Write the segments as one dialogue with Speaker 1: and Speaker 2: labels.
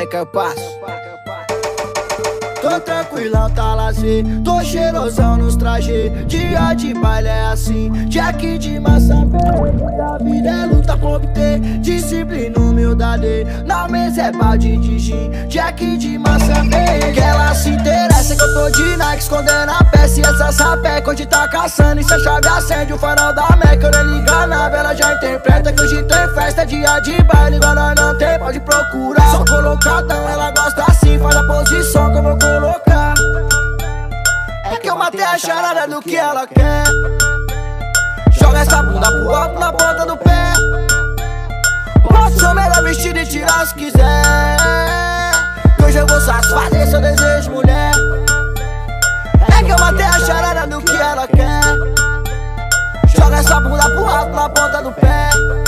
Speaker 1: É capaz.
Speaker 2: Tô tranquilão, tá lazer, tô cheirosão nos trajes. Dia de baile é assim, Jack de massa verde. A vida é luta pra obter disciplina, humildade. Na mesa é balde de gin, Jack de massa verde. Que ela se interessa que eu tô de Nike, escondendo a peça e essa sapeca. Hoje tá caçando e se a chave acende o farol da Meca. Eu nem liga nada, ela já interpreta que hoje tem festa, dia de baile. Igual nós não tem, pode procurar. Só colocadão, ela gosta assim, faz a posição que eu vou colocar. É que eu matei a charada do que ela quer. Joga essa bunda pro alto na ponta do pé. Posso ser o melhor vestido e tirar se quiser. Que hoje eu vou satisfazer seu desejo, mulher. É que eu matei a charada do que ela quer. Joga essa bunda pro alto na ponta do pé.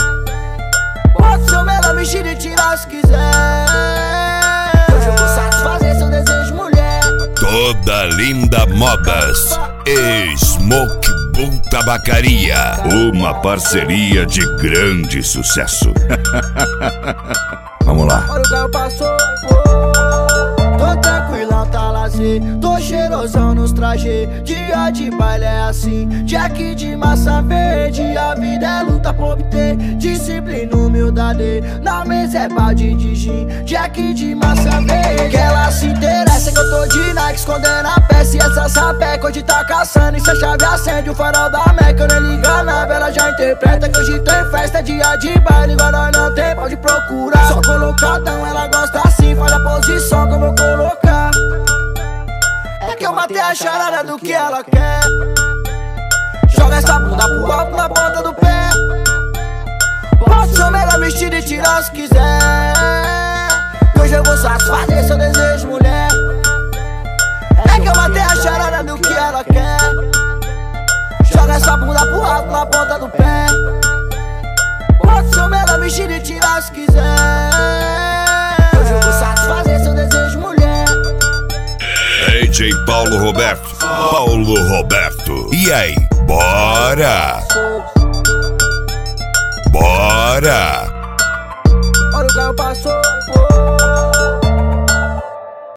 Speaker 2: Posso ser o melhor vestido e tirar se quiser. Que hoje eu vou satisfazer seu desejo, mulher.
Speaker 3: Toda Linda Modas e Smoke Boom Tabacaria, uma parceria de grande sucesso. Vamos lá.
Speaker 2: Olha o carro passou, tô tranquilão, tá lazer, tô cheirosão nos trajes. Dia de baile é assim, Jack de massa verde. A vida é luta pra obter disciplina, humildade. Na mesa é balde de gin, Jack de massa verde. Que ela se interessa que eu tô de Nike, escondendo a peça e essa sapeca. Hoje tá caçando e se a chave acende o farol da Meca. Eu nem liga nada, ela já interpreta que hoje tem festa, dia de baile. Igual nós não tem, pode procurar. Só colocadão, ela gosta assim, faz a posição que eu vou colocar. É que eu matei a charada do que ela quer. Joga essa bunda pro alto na ponta do pé. Posso ser o melhor vestido e tirar se quiser. Que hoje eu vou satisfazer seu desejo, mulher. É que eu matei a charada do que ela quer. Joga essa bunda pro alto na ponta do pé. Posso ser o melhor vestido e tirar se quiser. Que hoje eu vou satisfazer seu desejo, mulher.
Speaker 3: DJ Paulo Roberto. Paulo Roberto. E aí, bora? Bora!